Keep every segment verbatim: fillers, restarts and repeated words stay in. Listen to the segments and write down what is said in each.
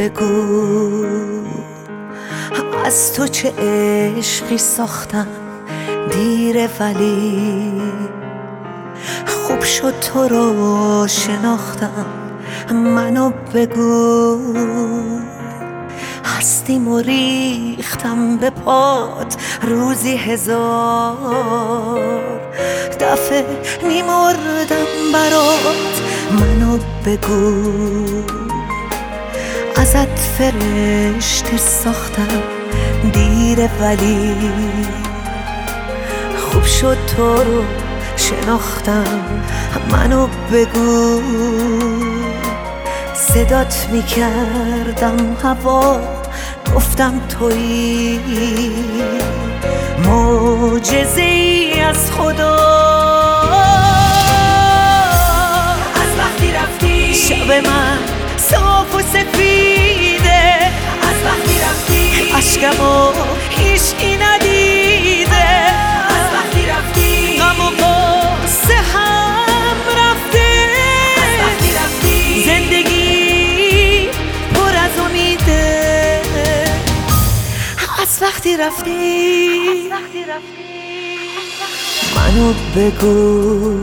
بگو از تو چه عشقی ساختم دیره، ولی خوب شد تو رو شناختم. منو بگو هستیم و ریختم به پات روزی هزار دفعه میمردم برات. منو بگو ازت فرشته ساختم دیره، ولی خوب شد تو رو شناختم. منو بگو صدات میکردم هوا، گفتم تویی معجزه‌ای از خدا. از وقتی رفتی شب من صاف و سفیده، از وقتی رفتی اشکمو هیچکی ندیده. از وقتی رفتی غم و غصه هم رفته، از وقتی رفتی زندگی پر از امیده. از وقتی رفتی منو بگو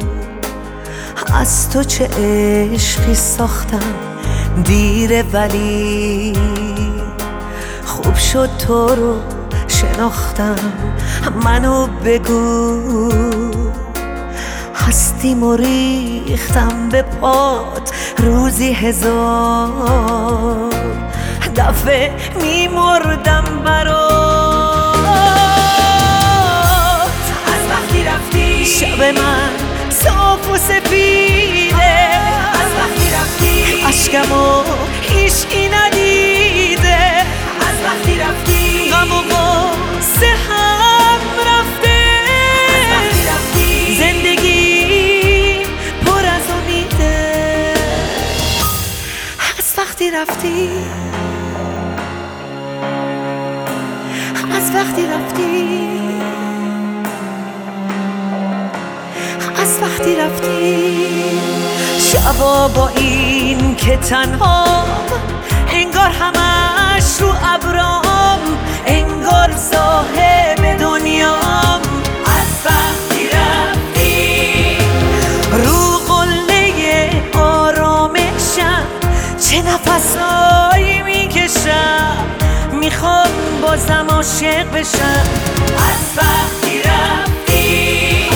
از تو چه عشقی ساختم دیره، ولی خوب شد تو رو شناختم. منو بگو هستیم و ریختم به پات روزی هزار دفعه میمردم برات. از وقتی رفتی شب من صاف و سفیده، از وقتی رفتی اشکمو هیچکی ندیده. از وقتی رفتی غم و غصه هم رفته، از وقتی رفتی زندگی پر از امیده. از وقتی رفتی از وقتی رفتی از وقتی رفتی شبا با این که تنها، انگار همش رو ابرام، انگار صاحب دنیام. از وقتی رفتی رو قله آرامشم چه نفسایی میکشم، میخوام بازم عاشق بشم. از وقتی رفتی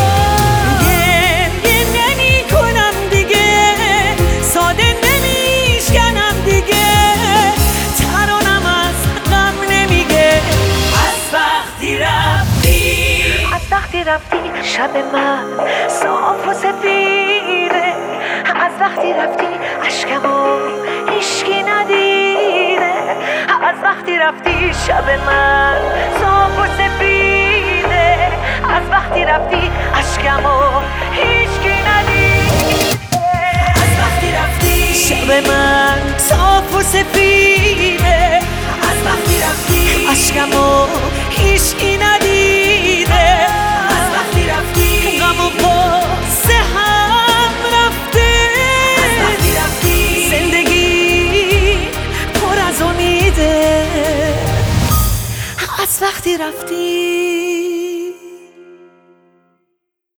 گریه نمی کنم دیگه، ساده نمیشکنم دیگه، ترانم از غم نمیگه. از وقتی رفتی از وقتی رفتی شب من صاف و سفیده، از وقتی رفتی اشکمو هیچکی ندیده. از وقتی رفتی شب من صاف و سفیده، از وقتی رفتی اشکمو هیچکی ندیده. از وقتی رفتی شب من صاف و سفیده، از وقتی رفتی اشکمو هیچکی ندیده. از وقتی رفتی غم و غصه هم رفته، از وقتی رفتی زندگی پر از امیده. از وقتی رفتی